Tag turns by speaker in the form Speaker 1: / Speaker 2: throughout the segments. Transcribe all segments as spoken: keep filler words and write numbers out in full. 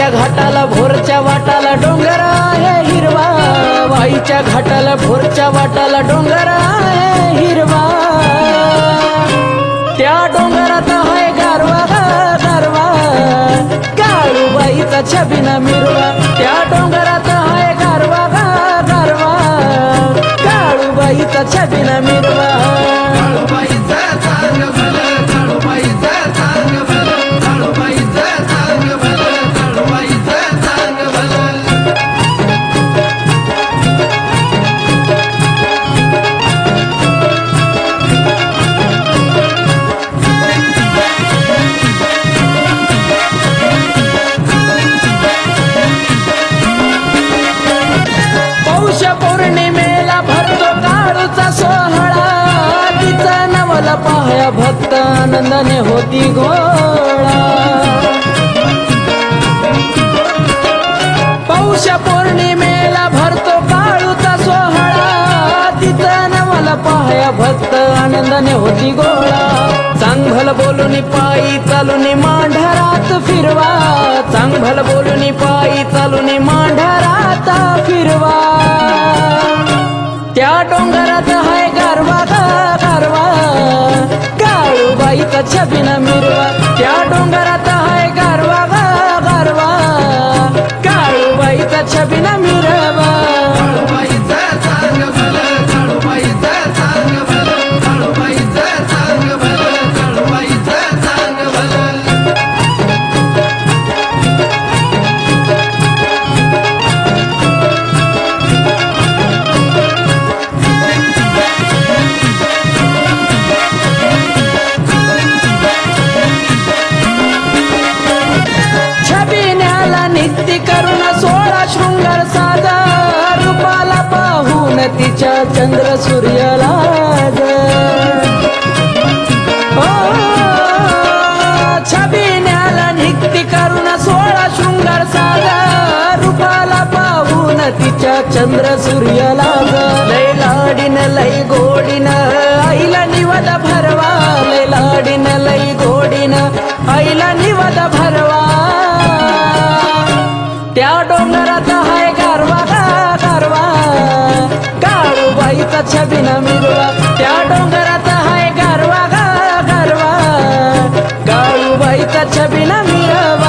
Speaker 1: वाईच्या घाटाला भोरच्या वाटाला डोंगर आहे हिरवा, वाईच्या घाटाला भोरच्या वाटाला डोंगर आहे हिरवा, त्या डोंगरात आहे गारवा गारवा, काळूबाईचा छबिना मिरवा, त्या डोंगरात आहे गारवा गारवा, काळूबाईचा छबिना मिरवा. पौष पौर्णिमेला भरतो काळूचा सोहळा, तिचा नवला पाहया भक्त आनंदाने होती गोळा. पौष पौर्णिमेला भरतो काळूचा सोहळा, तिचा नवला पाहया भक्त आनंदाने होती गोळा. चांगभल बोलून पायी चालून मांढरात फिरवा, चांगभल बोलून पायी चालून मांढरात फिरवा, त्या डोंगरात हाय गारवा गारवा, काळूबाईचा छबिना मिरवा, त्या डोंगरात हाय गारवा गारवा, काळूबाईचा छबिना मिरवा. नित्य करून सोळा शृंगार साजा, रूपाला पाहून तिच्या चंद्र सूर्याला छबिन्याला नित्य करून सोळा शृंगार साजा, रूपाला पाहून तिच्या चंद्र सूर्याला. लय लाडीन लय गोडीन आईला निवद भरवा, लय लाडीन लय गोडीन आईला निवद भरवा, त्या डोंगरात हाय गारवा गारवा, काळूबाईचा छबिना मिरवा, त्या डोंगरात हाय गारवा गारवा, काळूबाईचा छबिना मिरवा.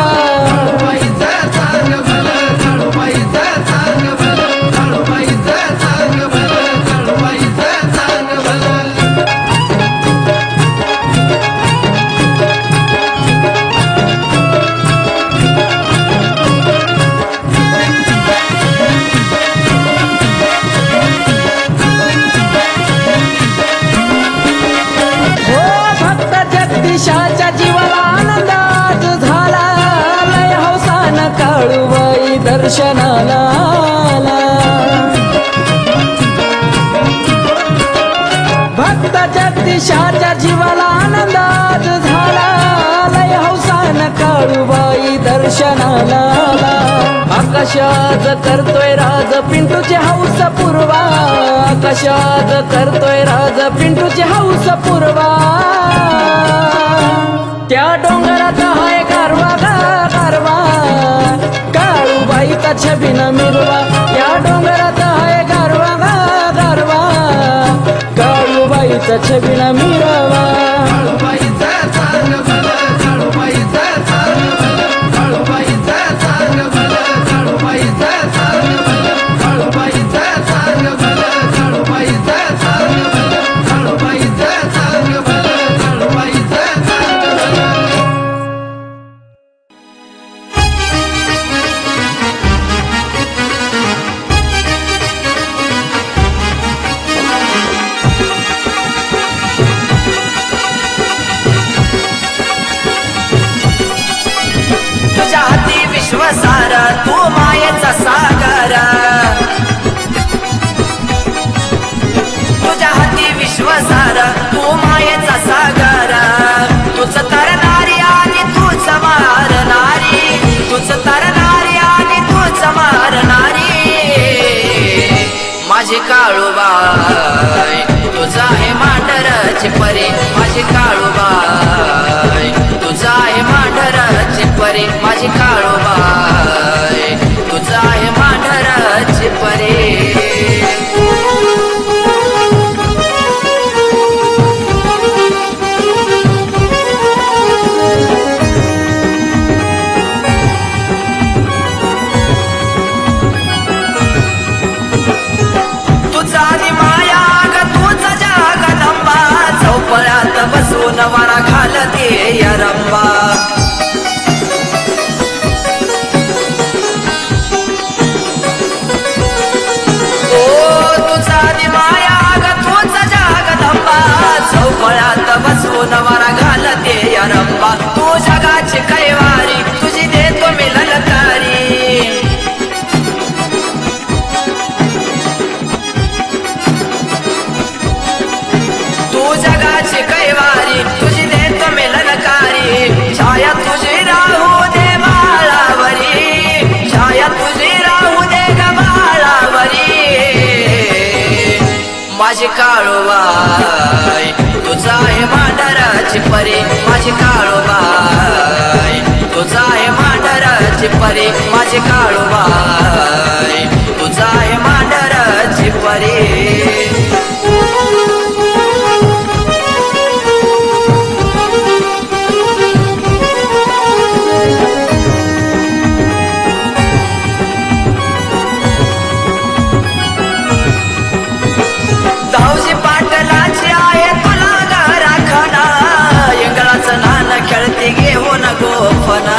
Speaker 1: जगदीशाच्या जीवाला आनंदात झाला, लय हौसान काळूबाई दर्शनाला आला. भक्त जगदीशाच्या जीवाला आनंदात झाला, लय हौसान काळूबाई दर्शनाला आला. आकाशात करतोय राज पिंटूचे हौस पूर्वा, आकाशात करतोय राज पिंटूचे हौस पूर्वा, त्या डोंगरात हाय गारवा गारवा, काळूबाईचा छबिना मिरवा, त्या डोंगरात हाय गारवा गारवा, काळूबाईचा छबिना मिरवा. घालते या रंबा ओ तुझा माया ग तुझा जगदंबा चौफळात बसवून वारा घालते या रंबा तू जगाची कैवारी तुझी देतो मी ललकारी जगाची कैवारी तुझी देतो मी ललकारी छाया तुझी राहू दे बाळावरी छाया तुझी राहू दे ग बाळावरी माझी काळूबाई तुझा आहे मांढराची परी माझी काळूबाई तुझा आहे मांढराची परी माझी काळूबाई तुझा आहे मांढराची परी खेळती घेऊन गोफना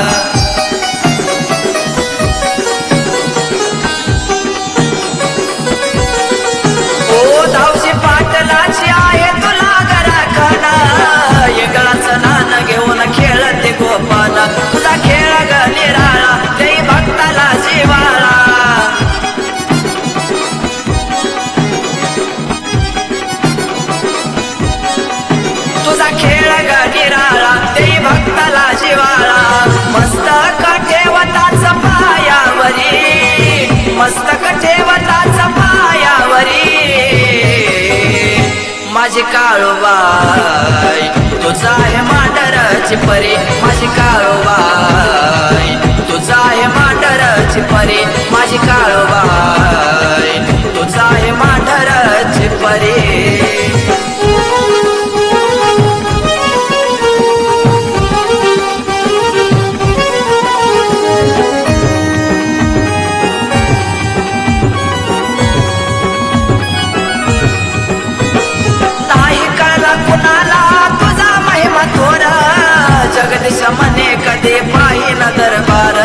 Speaker 1: ओ धावशी पाटलाची आहे तुला गराखना येगळाचं नान घेऊन खेळते गोपाना तुझा खेळ ग निराळा जय भक्ताला जिवाळा तुझा खेळ ग निराळा देई भक्ताला जिवाळा मस्तक ठेवताच पायावरी मस्तक ठेवताच पायावरी माझी काळूबाई तुझा आहे मांढराची परी माझी काळूबाई तुझा आहे मांढराची परी माझी काळूबाई तुझा आहे मांढराची परी जगदीश मने कधी पाहिन दरबार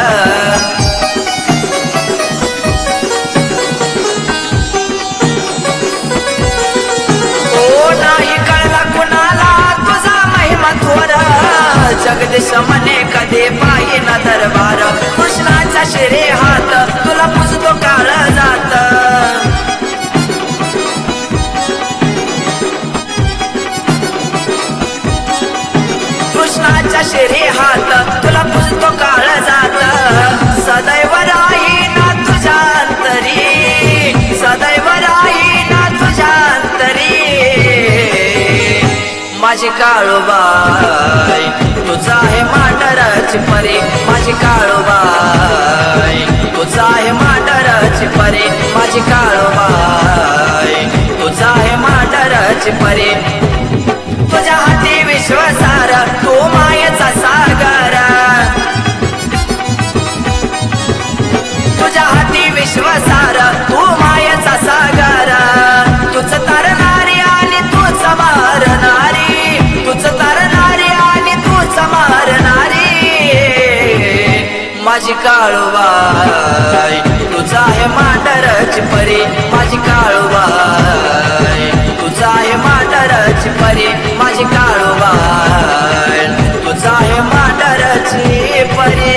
Speaker 1: ओ नाही कळला कुणाला तुझा महिमा थोर जगदीश मने कधी पाहिन दरबार कृष्णाचा शिरे हात तुला पुजतो काळ जात कृष्णाच्या शिरे हात तुला पुजतो काळ जात सदैव राही ना तुझ्या अंतरी सदैव राही ना तुझ्या अंतरी माझी काळूबाई तुझा आहे मांढराची परी माझी काळूबाई तुझा आहे मांढराची परी माझी काळूबाई तुझा आहे मांढराची परी तुझ्या हाती विश्वासार तू मायेचा सागर तुझ्या हाती विश्वासार तू मायेचा सागर तुझ तरणारी आणि तूच मारणारी तुझ तरणारी आणि तूच मारणारी माझी काळूबाई तुझा आहे मांढराची परी माझी काळूबाई तुझा आहे मांढराची परी माझी काळूबाई तुझा आहे मांढराची परी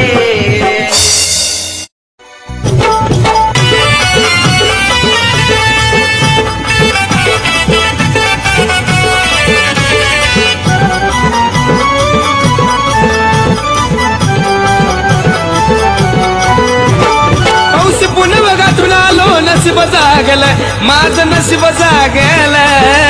Speaker 2: पाऊस पुन्हा बघा तुला आलो नशीब जागलं माझं नशीब जागलं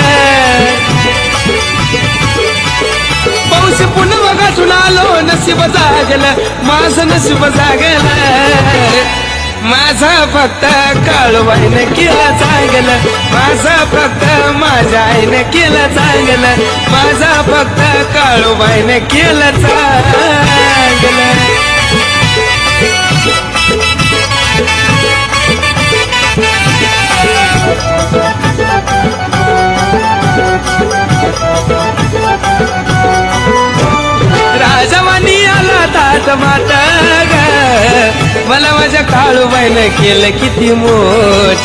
Speaker 2: पाऊस पुन्हा बघा तुला आलो नशीब जागलं माझं नशीब जागलं माझा फक्त काळूबाईने केलं चांगलं माझा फक्त माझ्या आईने केलं चांगलं माझा फक्त काळूबाईने केलं चांगलं माट ग मला माझ्या काळूबाईनं केलं किती मोठ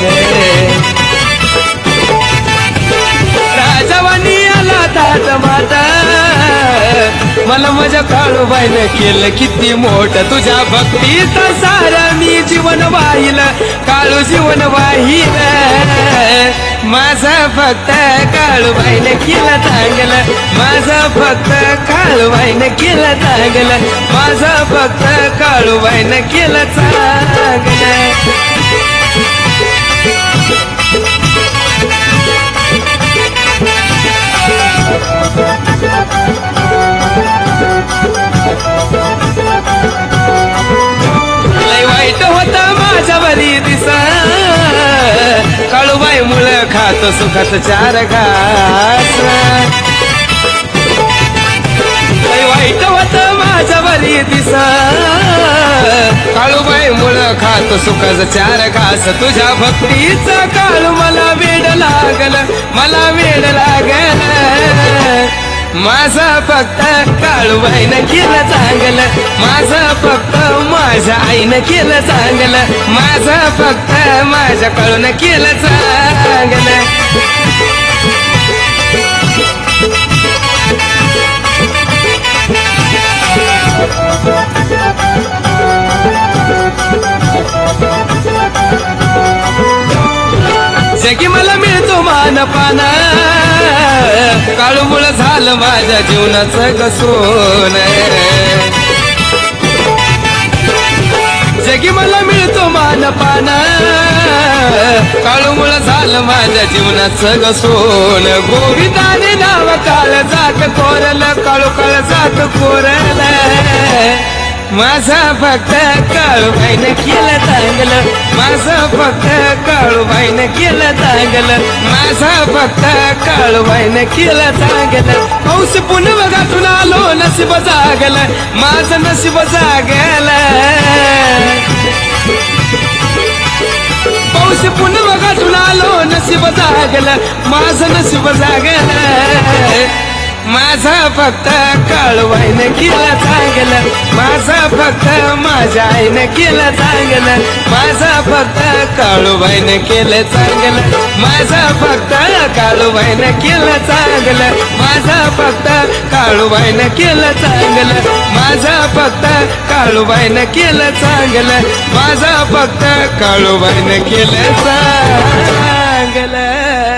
Speaker 2: राजावानी आला दात माट मला माझ्या काळूबाईनं केलं किती मोठ तुझ्या भक्तीत सारं मी जीवन वाहिल काळू जीवन वाहिल माझं फक्त काळूबाईनं केलं चांगलं माझं फक्त काळूबाईनं केलं चांगलं माझं फक्त काळूबाईनं केलं चांगलं लय वाईट होता माझ्यावरी दिसा काळूबाई मुळे खातो सुखात चार घास लय वाईट होत माझ्यावरी दिसा काळूबाई मुळे खातो सुखात चार घास तुझ्या भक्तीचा काळू मला वेड लागल मला वेड लागल माझं फक्त काळूबाईनं केलं चांगलं माझं फक्त माझ्या आईनं केलं चांगलं माझं फक्त माझ्या काळूनं केलं चांगलं जगी मला मिळतो मानपाना काळूमुळं झालं माझ्या जीवनाचं गसोन जगी मला मिळतो मानपाना काळूमुळं झालं माझ्या जीवनाचं गसोन गोविंदाने नाव काळ जात कोरलं काळू काळ जात कोरलं माझं फक्त काळूबाईनं केलं चांगलं माझं फक्त काळूबाईनं केलं चांगलं माझं फक्त काळूबाईनं केलं चांगलं हौस पुन्हा गाठून आलो नशीब जागलं माझं नशीब जागलं पाऊस पुन्हा गाठून आलो नशीब जागलं माझं नशीब जागलं माझं फक्त काळूबाईनं केलं चांगलं माझं फक्त माझ्या आईनं केलं चांगलं माझं फक्त काळूबाईनं केलं चांगलं माझं फक्त काळूबाईनं केलं चांगलं माझं फक्त काळूबाईनं केलं चांगलं माझं फक्त काळूबाईनं केलं चांगलं माझं फक्त काळूबाईनं केलं चांगलं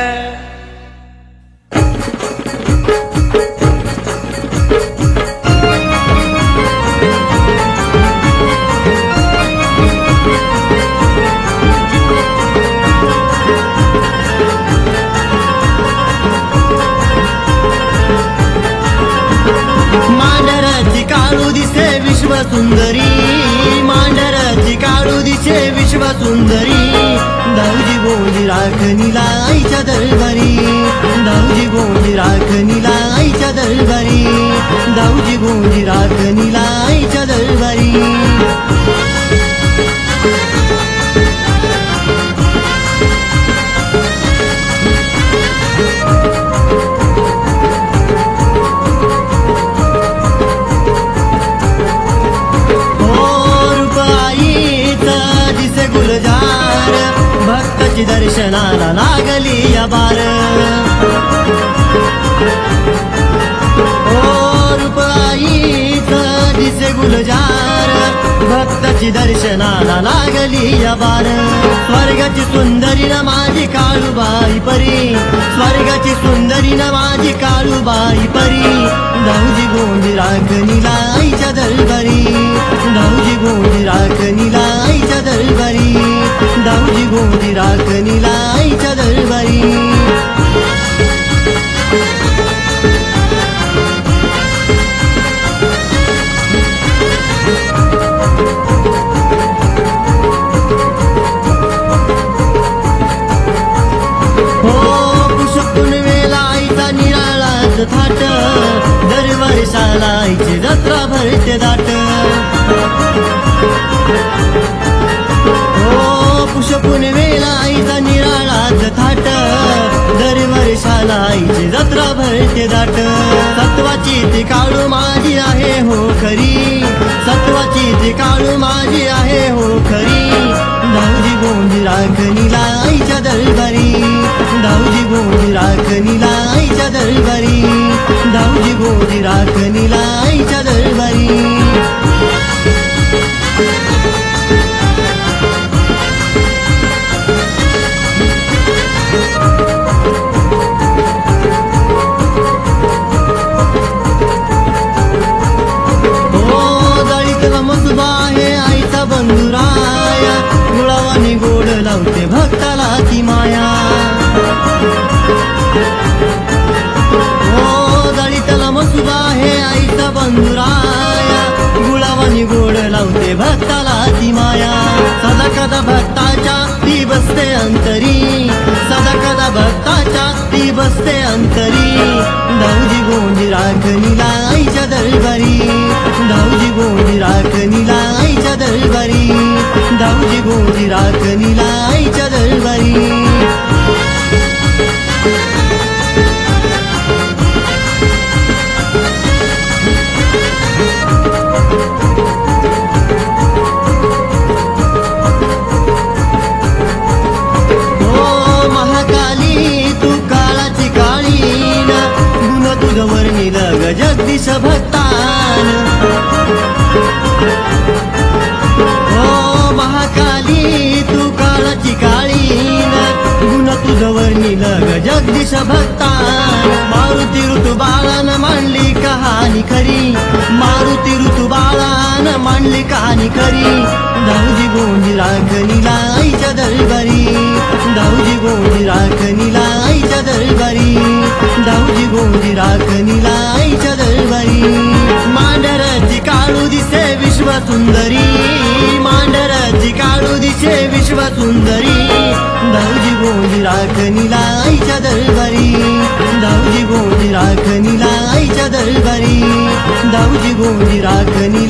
Speaker 3: सुंदरी मांढराची काळू दिसे विश्व सुंदरी धावजी गोंडी राखणीला आईच्या दरबारी धावजी गोंडी राखणीला आईच्या दरबारी धावजी गोंडी राखणीला आईच्या दरबारी दर्शनाला लागली या बार ओ रूपाईचा दिसे गुलजार भक्ताची दर्शनाला लागली या बार स्वर्गाची सुंदरी न माझी काळूबाई परी स्वर्गाची सुंदरी न माझी काळूबाई परी धावजी गोंडी राखणीला आईच्या दरबारी धावजी गोंडी राखणीला आईच्या दरबारी धावजी गोंडी राखणीला आईच्या दरबारी थाट दरवर्षाला आईची जत्रा भरते दाट हो पुष्पून वेळा आईचा निराळाच थाट दरवर्षाला आईची जत्रा भरते दाट सत्वाची ती काळू माझी आहे हो खरी सत्वाची जी काळू माझी आहे हो खरी धावजी गोंजी राखणीला आईच्या दरबारी धावजी गोंजी राखणीला आईच्या दरबारी धावजी गोंजी राखणीला आईच्या दरबारी मसुबा आहे आईचा बंधुराया गुळावानी गोड लावते भक्ताला ती माया हो दळीतला मसुबा आहे आईचा बंधुराया गुळावानी गोड लावते भक्ताला ती माया सदा कदा भक्ताच्या ती बसते अंतरी सदा कदा भक्ताच्या ती बसते अंतरी धावजी गोंजी राखणीला आईच्या दरबारी धावजी गोंजी राखणीला आईच्या दरबारी धावजी गोंजी राखणीला आईच्या दरबारी जगदीश भक्तान हो महाकाली तू काळाची काळीन गुण तुझवर निलग जगदीश भक्तान मारुती ऋतू बाळान मांडली कहाणी खरी मारुती ऋतू बाळान मांडली कहाणी खरी धावजी गोंजी राखणीला आईच्या दरबारी धावजी गोंजी राखणीला आईच्या दरबारी धावजी गोंजी राखणीला आईच्या दरबारी मांढराची काळू दिसे विश्व सुंदरी मांढराची काळू दिसे विश्व सुंदरी धावजी गोंजी राखणीला आईच्या दरबारी धावजी गोंजी राखणीला आईच्या दरबारी धावजी गोंजी राखणीला